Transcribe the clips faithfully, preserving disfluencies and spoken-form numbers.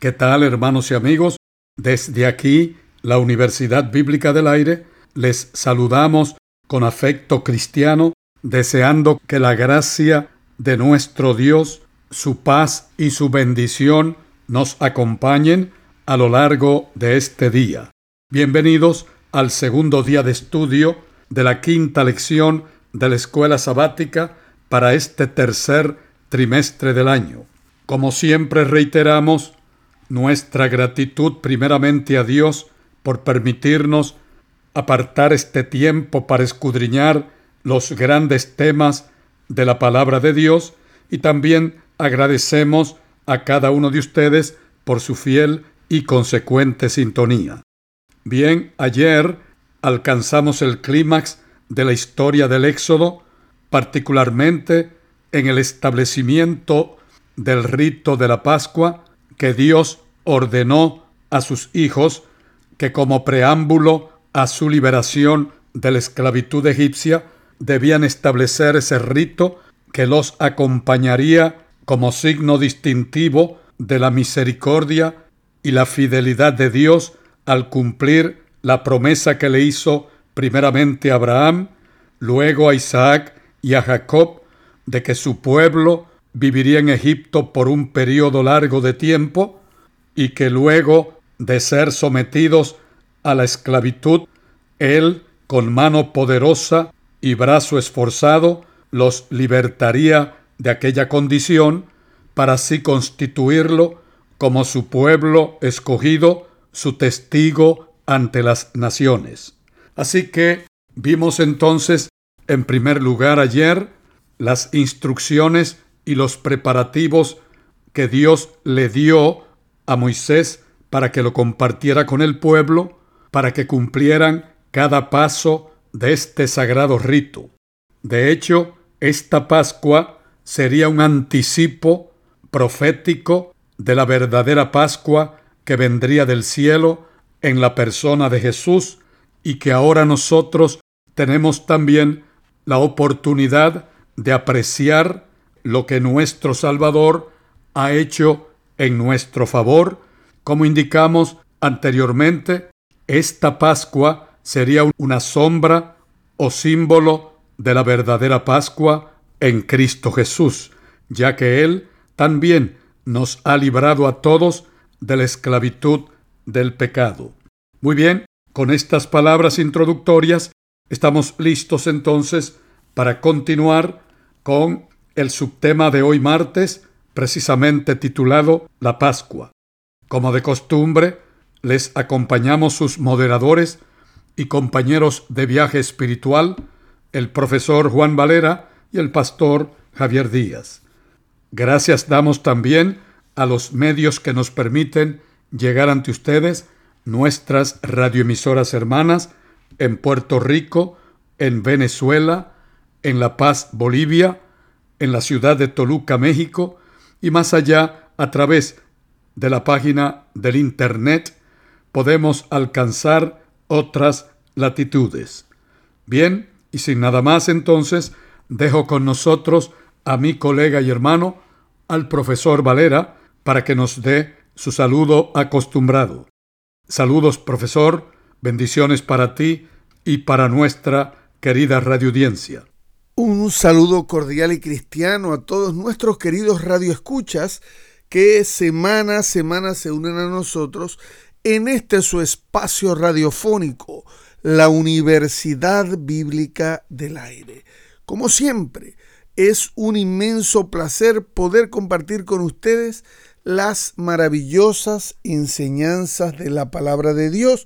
¿Qué tal, hermanos y amigos? Desde aquí, la Universidad Bíblica del Aire, les saludamos con afecto cristiano, deseando que la gracia de nuestro Dios, su paz y su bendición nos acompañen a lo largo de este día. Bienvenidos al segundo día de estudio de la quinta lección de la escuela sabática para este tercer trimestre del año. Como siempre reiteramos nuestra gratitud primeramente a Dios por permitirnos apartar este tiempo para escudriñar los grandes temas de la palabra de Dios, y también agradecemos a cada uno de ustedes por su fiel y consecuente sintonía. Bien, ayer alcanzamos el clímax de la historia del Éxodo, particularmente en el establecimiento del rito de la Pascua que Dios ordenó a sus hijos, que como preámbulo a su liberación de la esclavitud egipcia debían establecer ese rito que los acompañaría como signo distintivo de la misericordia y la fidelidad de Dios al cumplir la promesa que le hizo primeramente a Abraham, luego a Isaac y a Jacob, de que su pueblo viviría en Egipto por un periodo largo de tiempo y que luego de ser sometidos a la esclavitud, Él, con mano poderosa y brazo esforzado, los libertaría de aquella condición para así constituirlo como su pueblo escogido, su testigo ante las naciones. Así que vimos entonces, en primer lugar ayer, las instrucciones y los preparativos que Dios le dio a Moisés para que lo compartiera con el pueblo, para que cumplieran cada paso de este sagrado rito. De hecho, esta Pascua sería un anticipo profético de la verdadera Pascua que vendría del cielo en la persona de Jesús, y que ahora nosotros tenemos también la oportunidad de apreciar lo que nuestro Salvador ha hecho en nuestro favor. Como indicamos anteriormente, esta Pascua sería una sombra o símbolo de la verdadera Pascua en Cristo Jesús, ya que Él también nos ha librado a todos de la esclavitud del pecado. Muy bien, con estas palabras introductorias estamos listos entonces para continuar con el subtema de hoy martes, precisamente titulado La Pascua. Como de costumbre, les acompañamos sus moderadores y compañeros de viaje espiritual, el profesor Juan Valera y el pastor Javier Díaz. Gracias damos también a los medios que nos permiten llegar ante ustedes, nuestras radioemisoras hermanas en Puerto Rico, en Venezuela, en La Paz, Bolivia, en la ciudad de Toluca, México, y más allá, a través de la página del Internet, podemos alcanzar otras latitudes. Bien, y sin nada más entonces, dejo con nosotros a mi colega y hermano, al profesor Valera, para que nos dé su saludo acostumbrado. Saludos, profesor, bendiciones para ti y para nuestra querida radioaudiencia. Un saludo cordial y cristiano a todos nuestros queridos radioescuchas que semana a semana se unen a nosotros en este su espacio radiofónico, la Universidad Bíblica del Aire. Como siempre, es un inmenso placer poder compartir con ustedes las maravillosas enseñanzas de la palabra de Dios.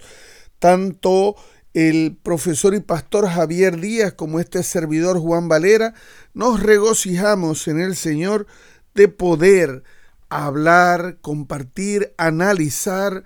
Tanto el profesor y pastor Javier Díaz como este servidor Juan Valera nos regocijamos en el Señor de poder hablar, compartir, analizar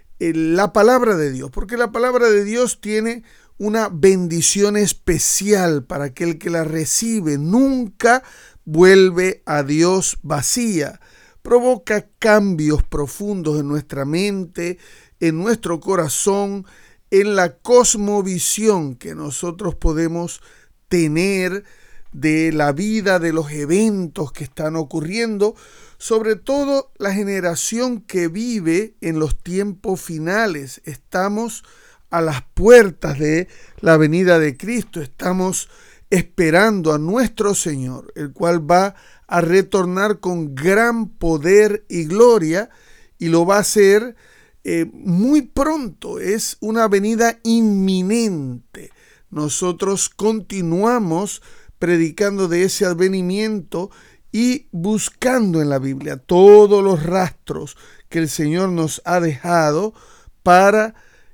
la palabra de Dios, porque la palabra de Dios tiene una bendición especial para aquel que la recibe. Nunca vuelve a Dios vacía. Provoca cambios profundos en nuestra mente, en nuestro corazón, en la cosmovisión que nosotros podemos tener de la vida, de los eventos que están ocurriendo, sobre todo la generación que vive en los tiempos finales. Estamos a las puertas de la venida de Cristo, estamos esperando a nuestro Señor, el cual va a retornar con gran poder y gloria, y lo va a hacer eh, muy pronto. Es una venida inminente. Nosotros continuamos predicando de ese advenimiento y buscando en la Biblia todos los rastros que el Señor nos ha dejado para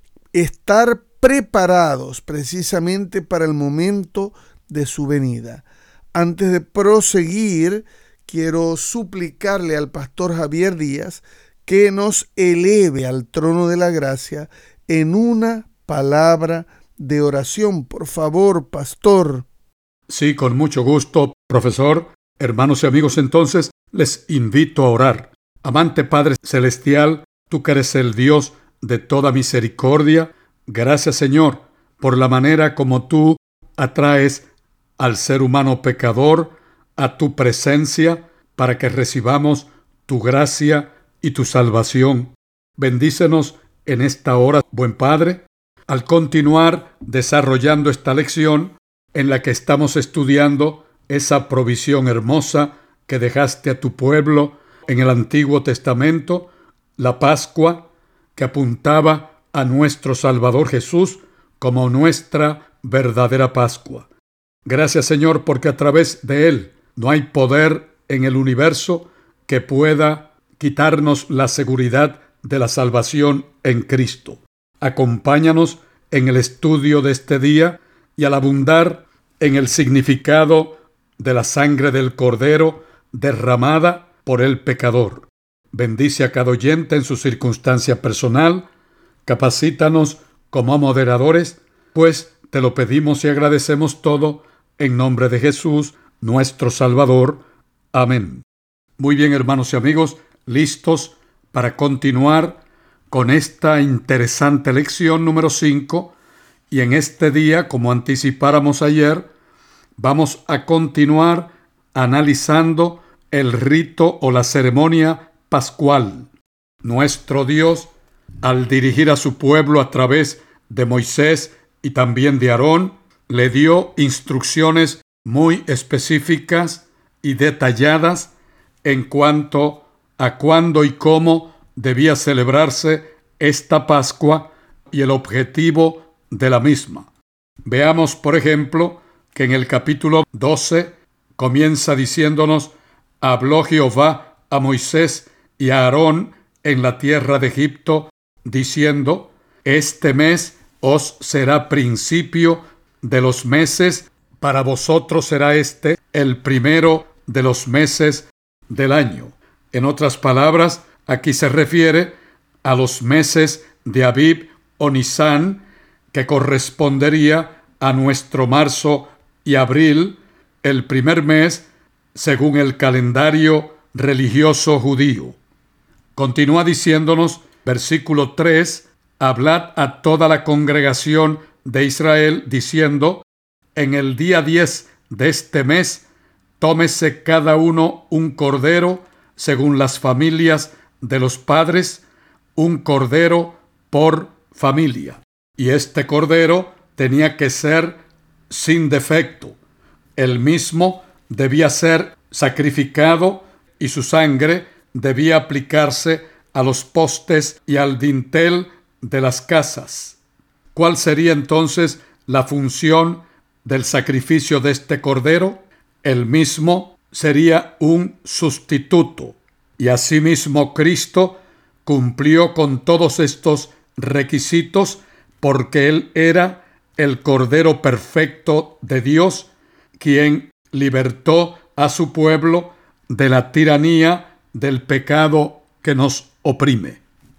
estar preparados precisamente para el momento de su venida. Antes de proseguir, quiero suplicarle al pastor Javier Díaz que nos eleve al trono de la gracia en una palabra de oración. Por favor, pastor. Sí, con mucho gusto, profesor. Hermanos y amigos, entonces les invito a orar. Amante Padre Celestial, tú que eres el Dios de toda misericordia, gracias, Señor, por la manera como tú atraes al ser humano pecador a tu presencia para que recibamos tu gracia y tu salvación. Bendícenos en esta hora, buen Padre, al continuar desarrollando esta lección en la que estamos estudiando esa provisión hermosa que dejaste a tu pueblo en el Antiguo Testamento, la Pascua, que apuntaba a nuestro Salvador Jesús como nuestra verdadera Pascua. Gracias, Señor, porque a través de Él no hay poder en el universo que pueda quitarnos la seguridad de la salvación en Cristo. Acompáñanos en el estudio de este día y al abundar en el significado de la sangre del Cordero derramada por el pecador. Bendice a cada oyente en su circunstancia personal. Capacítanos como moderadores, pues te lo pedimos y agradecemos todo en nombre de Jesús, nuestro Salvador. Amén. Muy bien, hermanos y amigos, listos para continuar con esta interesante lección número cinco. Y en este día, como anticipáramos ayer, vamos a continuar analizando el rito o la ceremonia pascual. Nuestro Dios, al dirigir a su pueblo a través de Moisés y también de Aarón, le dio instrucciones muy específicas y detalladas en cuanto a cuándo y cómo debía celebrarse esta Pascua y el objetivo de la misma. Veamos, por ejemplo, que en el capítulo doce comienza diciéndonos: habló Jehová a Moisés y a Aarón en la tierra de Egipto, diciendo: este mes os será principio de los meses, para vosotros será este el primero de los meses del año. En otras palabras, aquí se refiere a los meses de Abib o Nisán, que correspondería a nuestro marzo y abril, el primer mes según el calendario religioso judío. Continúa diciéndonos, versículo tres, hablad a toda la congregación de Israel, diciendo: en el día diez de este mes, tómese cada uno un cordero, según las familias de los padres, un cordero por familia. Y este cordero tenía que ser sin defecto. El mismo debía ser sacrificado y su sangre debía aplicarse a los postes y al dintel de las casas. ¿Cuál sería entonces la función del sacrificio de este cordero? El mismo sería un sustituto. Y asimismo Cristo cumplió con todos estos requisitos porque Él era el Cordero perfecto de Dios, quien libertó a su pueblo de la tiranía del pecado que nos oprime.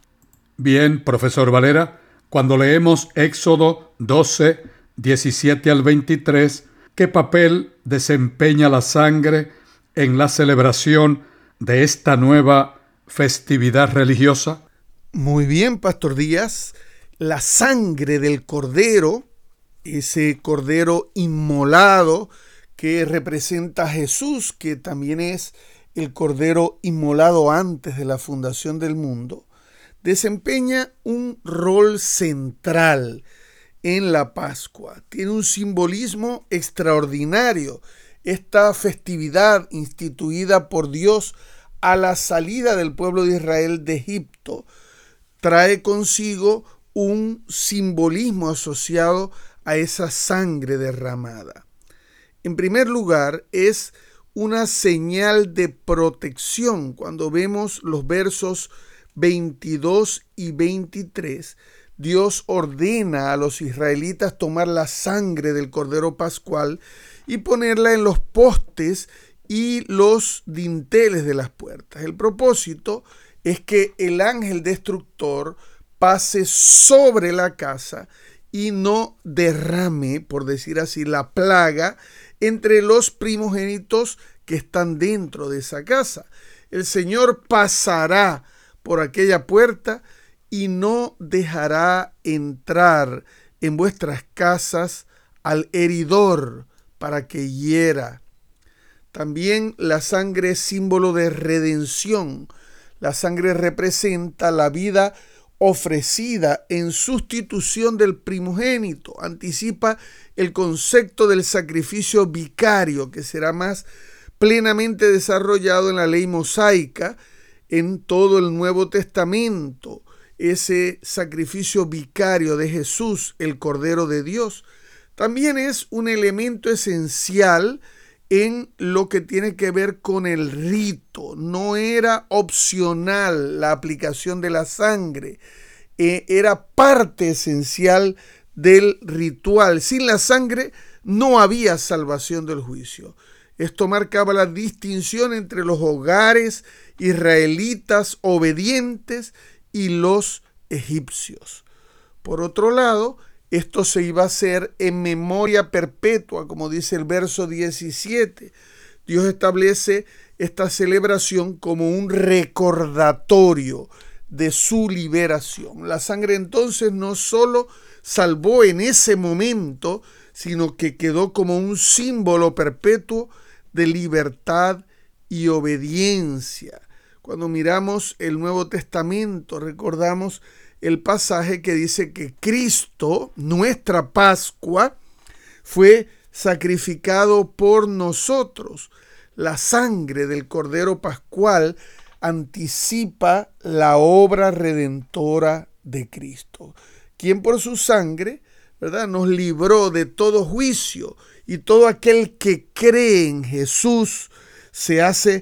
Bien, profesor Valera, cuando leemos Éxodo doce, diecisiete al veintitrés, ¿qué papel desempeña la sangre en la celebración de esta nueva festividad religiosa? Muy bien, pastor Díaz. La sangre del cordero, ese cordero inmolado que representa a Jesús, que también es el Cordero inmolado antes de la fundación del mundo, desempeña un rol central en la Pascua. Tiene un simbolismo extraordinario. Esta festividad instituida por Dios a la salida del pueblo de Israel de Egipto trae consigo un simbolismo asociado a esa sangre derramada. En primer lugar, es una señal de protección. Cuando vemos los versos veintidós y veintitrés, Dios ordena a los israelitas tomar la sangre del Cordero Pascual y ponerla en los postes y los dinteles de las puertas. El propósito es que el ángel destructor pase sobre la casa y no derrame, por decir así, la plaga entre los primogénitos que están dentro de esa casa. El Señor pasará por aquella puerta y no dejará entrar en vuestras casas al heridor para que hiera. También la sangre es símbolo de redención. La sangre representa la vida ofrecida en sustitución del primogénito. Anticipa el concepto del sacrificio vicario, que será más plenamente desarrollado en la ley mosaica en todo el Nuevo Testamento. Ese sacrificio vicario de Jesús, el Cordero de Dios, también es un elemento esencial en lo que tiene que ver con el rito. No era opcional la aplicación de la sangre, eh, era parte esencial del ritual. Sin la sangre no había salvación del juicio. Esto marcaba la distinción entre los hogares israelitas obedientes y los egipcios. Por otro lado, esto se iba a hacer en memoria perpetua, como dice el verso diecisiete. Dios establece esta celebración como un recordatorio de su liberación. La sangre entonces no solo salvó en ese momento, sino que quedó como un símbolo perpetuo de libertad y obediencia. Cuando miramos el Nuevo Testamento, recordamos el pasaje que dice que Cristo, nuestra Pascua, fue sacrificado por nosotros. La sangre del Cordero Pascual anticipa la obra redentora de Cristo, quien por su sangre, ¿verdad?, nos libró de todo juicio, y todo aquel que cree en Jesús se hace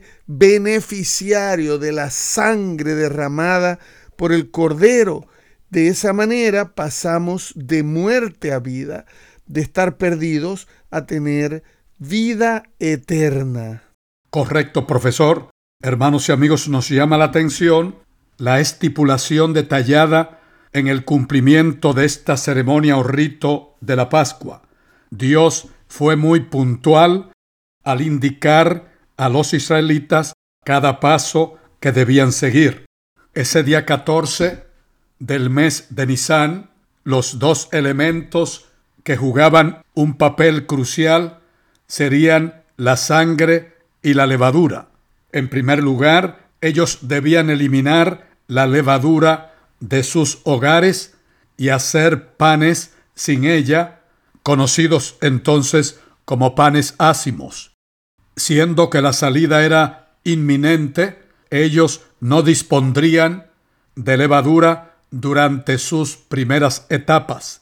beneficiario de la sangre derramada por el Cordero. De esa manera pasamos de muerte a vida, de estar perdidos a tener vida eterna. Correcto, profesor. Hermanos y amigos, nos llama la atención la estipulación detallada en el cumplimiento de esta ceremonia o rito de la Pascua. Dios fue muy puntual al indicar a los israelitas cada paso que debían seguir. Ese día catorce del mes de Nisán, los dos elementos que jugaban un papel crucial serían la sangre y la levadura. En primer lugar, ellos debían eliminar la levadura de sus hogares y hacer panes sin ella, conocidos entonces como panes ácimos. Siendo que la salida era inminente, ellos no dispondrían de levadura durante sus primeras etapas.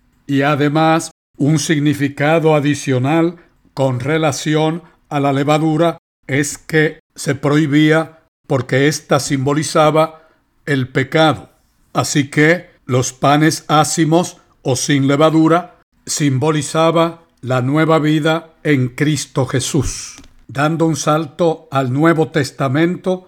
Y además, un significado adicional con relación a la levadura es que se prohibía porque ésta simbolizaba el pecado. Así que los panes ácimos o sin levadura simbolizaba la nueva vida en Cristo Jesús. Dando un salto al Nuevo Testamento,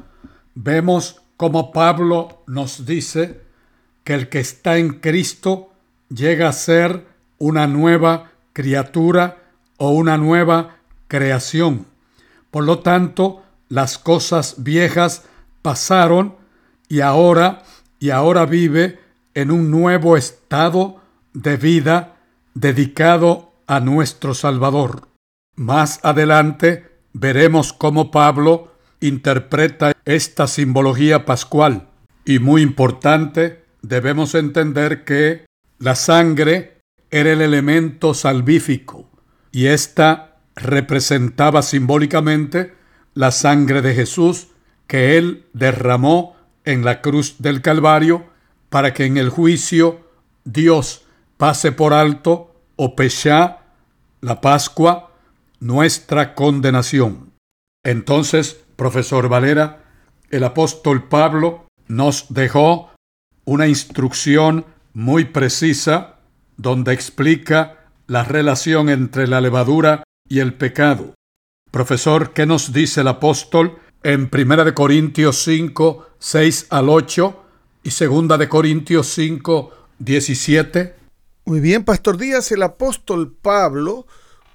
vemos cómo Pablo nos dice que el que está en Cristo llega a ser una nueva criatura o una nueva creación. Por lo tanto, las cosas viejas pasaron y ahora, y ahora vive en un nuevo estado de vida dedicado a nuestro Salvador. Más adelante veremos cómo Pablo interpreta esta simbología pascual. Y muy importante, debemos entender que la sangre era el elemento salvífico y ésta representaba simbólicamente la sangre de Jesús que él derramó en la cruz del Calvario para que en el juicio Dios pase por alto o pechá, la Pascua, nuestra condenación. Entonces, profesor Valera, el apóstol Pablo nos dejó una instrucción muy precisa donde explica la relación entre la levadura y el pecado. Profesor, ¿qué nos dice el apóstol en primera de Corintios cinco, seis al ocho y segunda de Corintios cinco, diecisiete? Muy bien, Pastor Díaz, el apóstol Pablo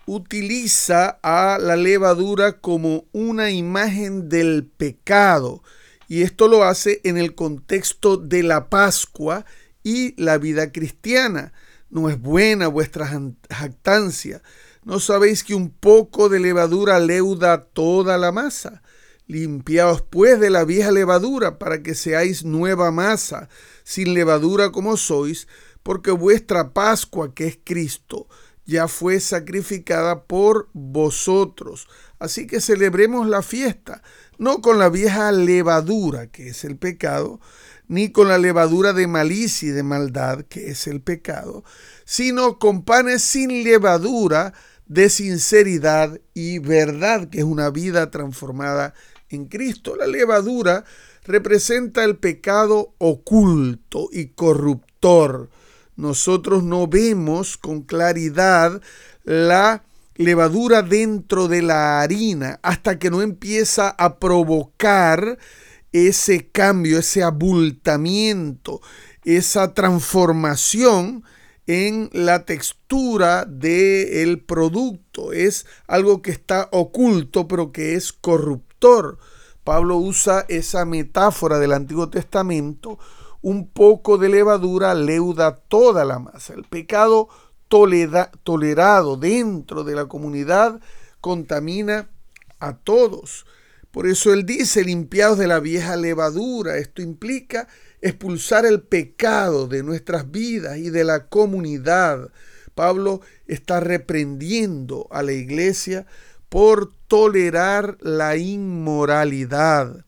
utiliza a la levadura como una imagen del pecado, y esto lo hace en el contexto de la Pascua y la vida cristiana. No es buena vuestra jactancia. ¿No sabéis que un poco de levadura leuda toda la masa? Limpiaos pues de la vieja levadura para que seáis nueva masa, sin levadura como sois, porque vuestra Pascua, que es Cristo, ya fue sacrificada por vosotros. Así que celebremos la fiesta, no con la vieja levadura, que es el pecado, ni con la levadura de malicia y de maldad, que es el pecado, sino con panes sin levadura, de sinceridad y verdad, que es una vida transformada en Cristo. La levadura representa el pecado oculto y corruptor. Nosotros no vemos con claridad la levadura dentro de la harina hasta que no empieza a provocar ese cambio, ese abultamiento, esa transformación en la textura del producto. Es algo que está oculto, pero que es corruptor. Pablo usa esa metáfora del Antiguo Testamento. Un poco de levadura leuda toda la masa. El pecado tolera, tolerado dentro de la comunidad contamina a todos. Por eso él dice, limpiados de la vieja levadura. Esto implica expulsar el pecado de nuestras vidas y de la comunidad. Pablo está reprendiendo a la iglesia por tolerar la inmoralidad.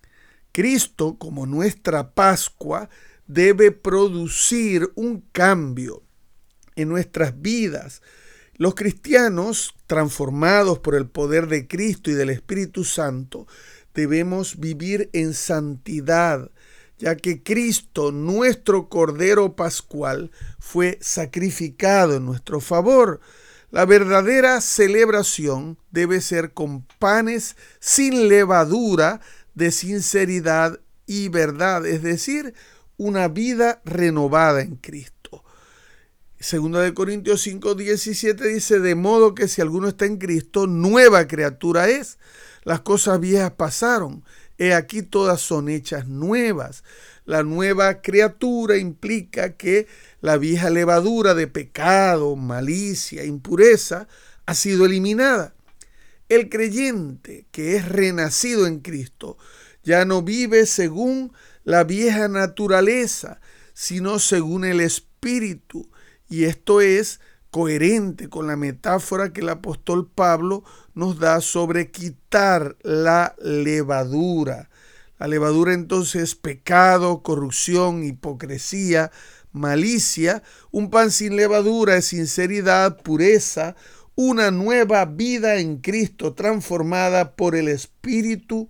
Cristo, como nuestra Pascua, debe producir un cambio en nuestras vidas. Los cristianos, transformados por el poder de Cristo y del Espíritu Santo, debemos vivir en santidad, ya que Cristo, nuestro Cordero Pascual, fue sacrificado en nuestro favor. La verdadera celebración debe ser con panes sin levadura, de sinceridad y verdad, es decir, una vida renovada en Cristo. Segunda de Corintios cinco, diecisiete dice, de modo que si alguno está en Cristo, nueva criatura es. Las cosas viejas pasaron, he aquí todas son hechas nuevas. La nueva criatura implica que la vieja levadura de pecado, malicia, impureza ha sido eliminada. El creyente que es renacido en Cristo ya no vive según la vieja naturaleza, sino según el Espíritu. Y esto es coherente con la metáfora que el apóstol Pablo nos da sobre quitar la levadura. La levadura entonces es pecado, corrupción, hipocresía, malicia. Un pan sin levadura es sinceridad, pureza, una nueva vida en Cristo transformada por el Espíritu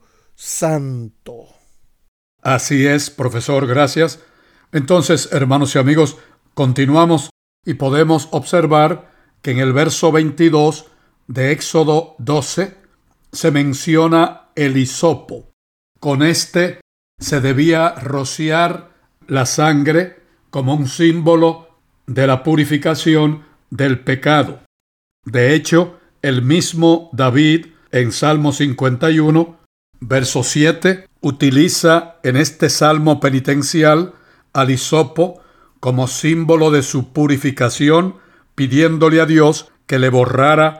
Santo. Así es, profesor, gracias. Entonces, hermanos y amigos, continuamos y podemos observar que en el verso veintidós de Éxodo doce se menciona el hisopo. Con este se debía rociar la sangre como un símbolo de la purificación del pecado. De hecho, el mismo David en Salmo cincuenta y uno, verso siete, utiliza en este salmo penitencial al hisopo como símbolo de su purificación, pidiéndole a Dios que le borrara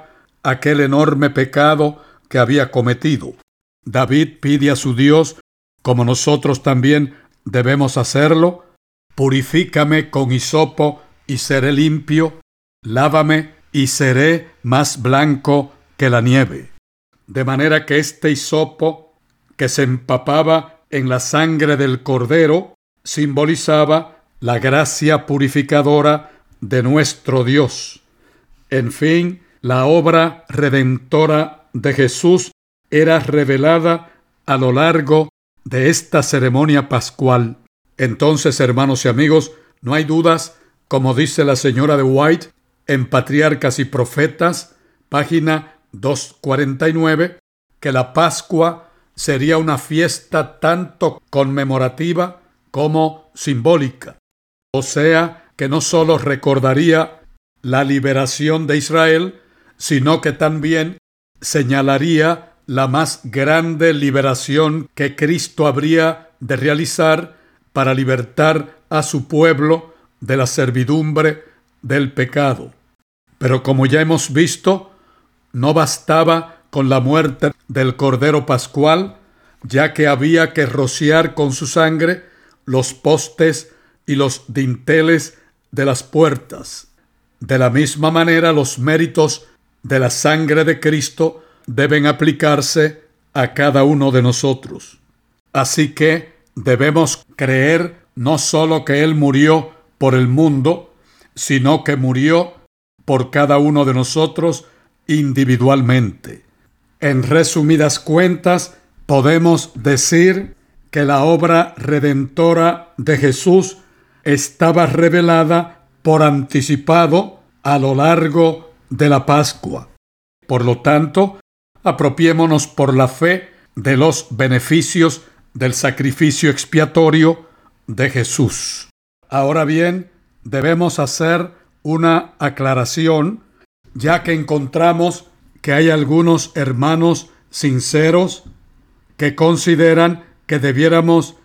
aquel enorme pecado que había cometido. David pide a su Dios, como nosotros también debemos hacerlo: purifícame con hisopo y seré limpio, lávame y seré más blanco que la nieve. De manera que este hisopo, que se empapaba en la sangre del Cordero, simbolizaba la gracia purificadora de nuestro Dios. En fin, la obra redentora de Jesús era revelada a lo largo de esta ceremonia pascual. Entonces, hermanos y amigos, no hay dudas, como dice la señora de White en Patriarcas y Profetas, página doscientos cuarenta y nueve, que la Pascua sería una fiesta tanto conmemorativa como simbólica. O sea, que no solo recordaría la liberación de Israel, sino que también señalaría la más grande liberación que Cristo habría de realizar para libertar a su pueblo de la servidumbre del pecado. Pero como ya hemos visto, no bastaba con la muerte del Cordero Pascual, ya que había que rociar con su sangre los postes y los dinteles de las puertas. De la misma manera, los méritos de la sangre de Cristo deben aplicarse a cada uno de nosotros. Así que debemos creer no solo que Él murió por el mundo, sino que murió por cada uno de nosotros individualmente. En resumidas cuentas, podemos decir que la obra redentora de Jesús estaba revelada por anticipado a lo largo de la Pascua. Por lo tanto, apropiémonos por la fe de los beneficios del sacrificio expiatorio de Jesús. Ahora bien, debemos hacer una aclaración, ya que encontramos que hay algunos hermanos sinceros que consideran que debiéramos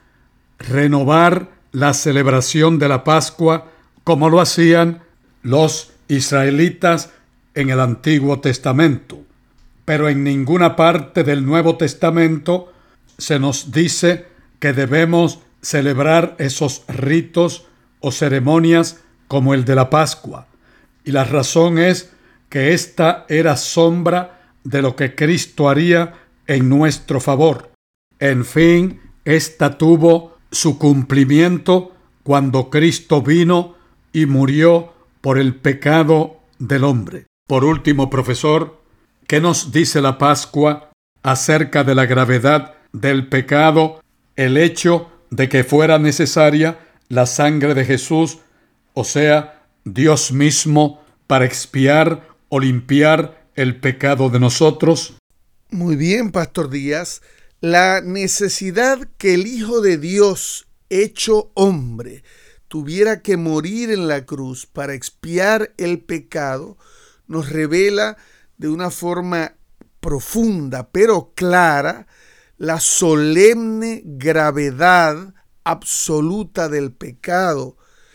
renovar la celebración de la Pascua como lo hacían los israelitas en el Antiguo Testamento. Pero en ninguna parte del Nuevo Testamento se nos dice que debemos celebrar esos ritos o ceremonias como el de la Pascua. Y la razón es que esta era sombra de lo que Cristo haría en nuestro favor. En fin, esta tuvo su cumplimiento cuando Cristo vino y murió por el pecado del hombre. Por último, profesor, ¿qué nos dice la Pascua acerca de la gravedad del pecado, el hecho de que fuera necesaria la sangre de Jesús, o sea, Dios mismo, para expiar o limpiar el pecado de nosotros? Muy bien, Pastor Díaz. La necesidad que el Hijo de Dios, hecho hombre, tuviera que morir en la cruz para expiar el pecado, nos revela de una forma profunda pero clara la solemne gravedad absoluta del pecado.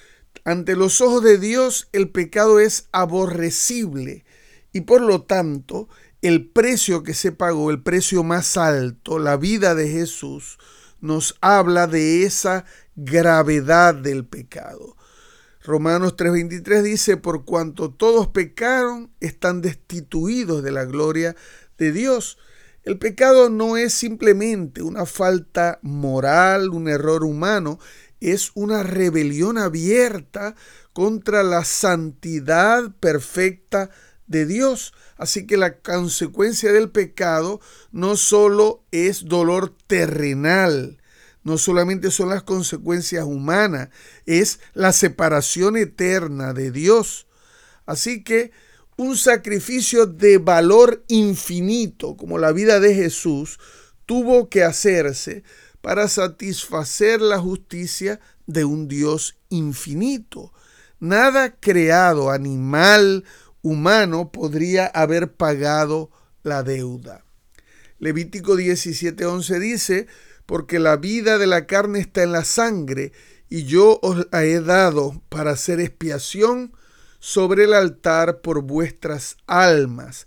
Ante los ojos de Dios, el pecado es aborrecible y por lo tanto el precio que se pagó, el precio más alto, la vida de Jesús, nos habla de esa gravedad del pecado. Romanos tres veintitrés dice: por cuanto todos pecaron, están destituidos de la gloria de Dios. El pecado no es simplemente una falta moral, un error humano, es una rebelión abierta contra la santidad perfecta de Dios. Así que la consecuencia del pecado no solo es dolor terrenal, no solamente son las consecuencias humanas, es la separación eterna de Dios. Así que un sacrificio de valor infinito, como la vida de Jesús, tuvo que hacerse para satisfacer la justicia de un Dios infinito. Nada creado, animal, humano, podría haber pagado la deuda. Levítico diecisiete once dice: porque la vida de la carne está en la sangre, y yo os la he dado para hacer expiación sobre el altar por vuestras almas.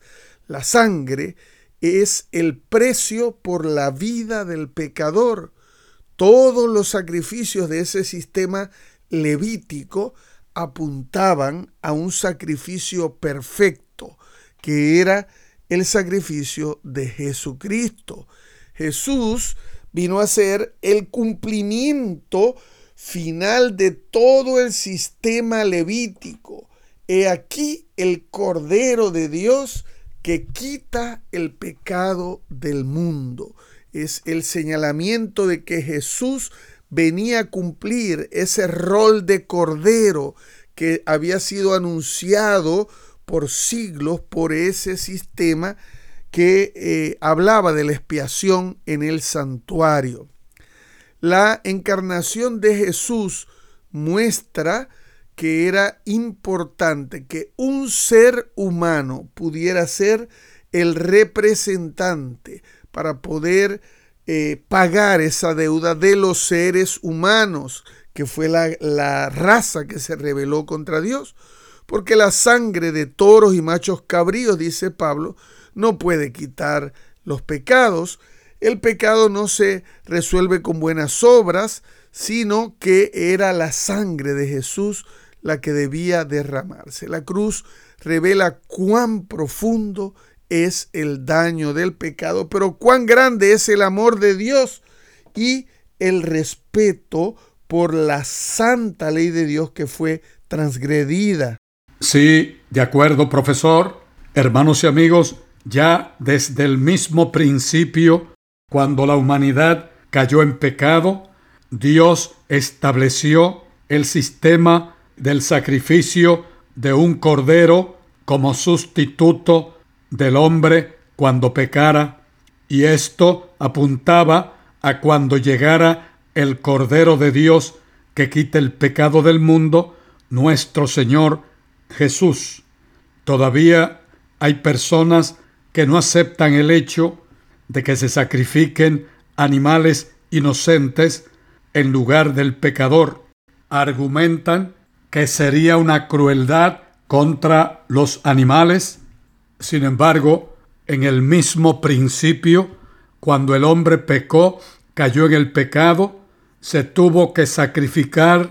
La sangre es el precio por la vida del pecador. Todos los sacrificios de ese sistema levítico apuntaban a un sacrificio perfecto, que era el sacrificio de Jesucristo. Jesús vino a ser el cumplimiento final de todo el sistema levítico. He aquí el Cordero de Dios que quita el pecado del mundo. Es el señalamiento de que Jesús venía a cumplir ese rol de Cordero que había sido anunciado por siglos por ese sistema que eh, hablaba de la expiación en el santuario. La encarnación de Jesús muestra que era importante que un ser humano pudiera ser el representante para poder eh, pagar esa deuda de los seres humanos, que fue la, la raza que se rebeló contra Dios. Porque la sangre de toros y machos cabríos, dice Pablo, no puede quitar los pecados. El pecado no se resuelve con buenas obras, sino que era la sangre de Jesús la que debía derramarse. La cruz revela cuán profundo es el daño del pecado, pero cuán grande es el amor de Dios y el respeto por la santa ley de Dios que fue transgredida. Sí, de acuerdo, profesor. Hermanos y amigos, ya desde el mismo principio, cuando la humanidad cayó en pecado, Dios estableció el sistema del sacrificio de un cordero como sustituto del hombre cuando pecara, y esto apuntaba a cuando llegara el Cordero de Dios que quita el pecado del mundo, nuestro Señor Jesús. Todavía hay personas que no aceptan el hecho de que se sacrifiquen animales inocentes en lugar del pecador. Argumentan que sería una crueldad contra los animales. Sin embargo, en el mismo principio, cuando el hombre pecó, cayó en el pecado, se tuvo que sacrificar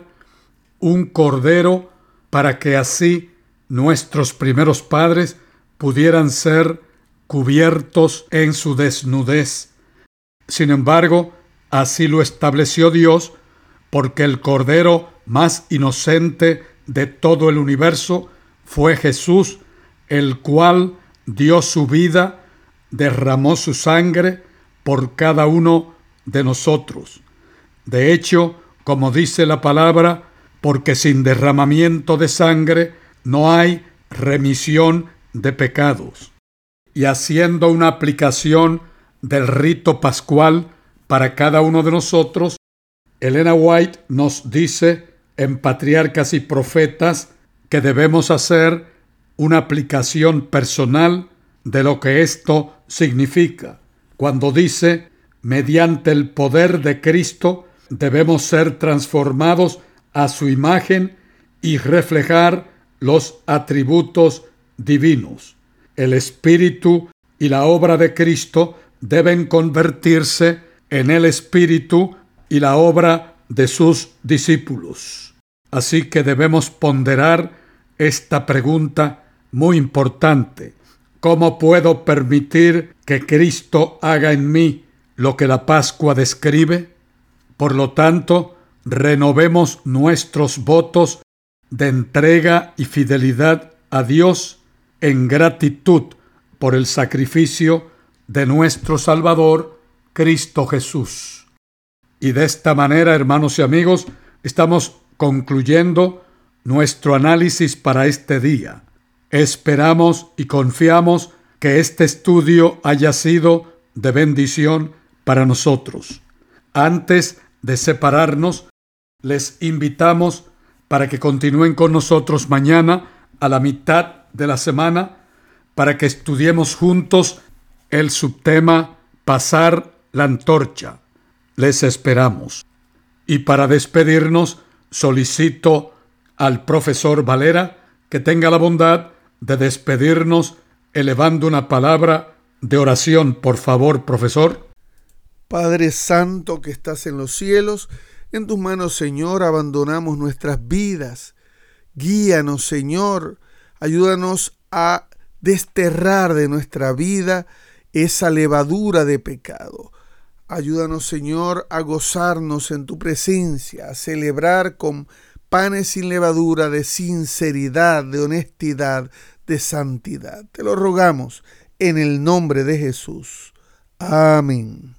un cordero para que así nuestros primeros padres pudieran ser cubiertos en su desnudez. Sin embargo, así lo estableció Dios, porque el cordero más inocente de todo el universo fue Jesús, el cual dio su vida, derramó su sangre por cada uno de nosotros. De hecho, como dice la palabra, porque sin derramamiento de sangre no hay remisión de pecados. Y haciendo una aplicación del rito pascual para cada uno de nosotros, Elena White nos dice en Patriarcas y Profetas que debemos hacer una aplicación personal de lo que esto significa. Cuando dice, mediante el poder de Cristo, debemos ser transformados a su imagen y reflejar los atributos divinos. El Espíritu y la obra de Cristo deben convertirse en el Espíritu y la obra de sus discípulos. Así que debemos ponderar esta pregunta muy importante. ¿Cómo puedo permitir que Cristo haga en mí lo que la Pascua describe? Por lo tanto, renovemos nuestros votos de entrega y fidelidad a Dios en gratitud por el sacrificio de nuestro Salvador, Cristo Jesús. Y de esta manera, hermanos y amigos, estamos concluyendo nuestro análisis para este día. Esperamos y confiamos que este estudio haya sido de bendición para nosotros. Antes de separarnos, les invitamos para que continúen con nosotros mañana a la mitad de la semana para que estudiemos juntos el subtema Pasar la antorcha. Les esperamos. Y para despedirnos, solicito al profesor Valera que tenga la bondad de despedirnos elevando una palabra de oración, por favor, profesor. Padre Santo que estás en los cielos, en tus manos, Señor, abandonamos nuestras vidas. Guíanos, Señor, ayúdanos a desterrar de nuestra vida esa levadura de pecado. Ayúdanos, Señor, a gozarnos en tu presencia, a celebrar con panes sin levadura de sinceridad, de honestidad, de santidad. Te lo rogamos en el nombre de Jesús. Amén.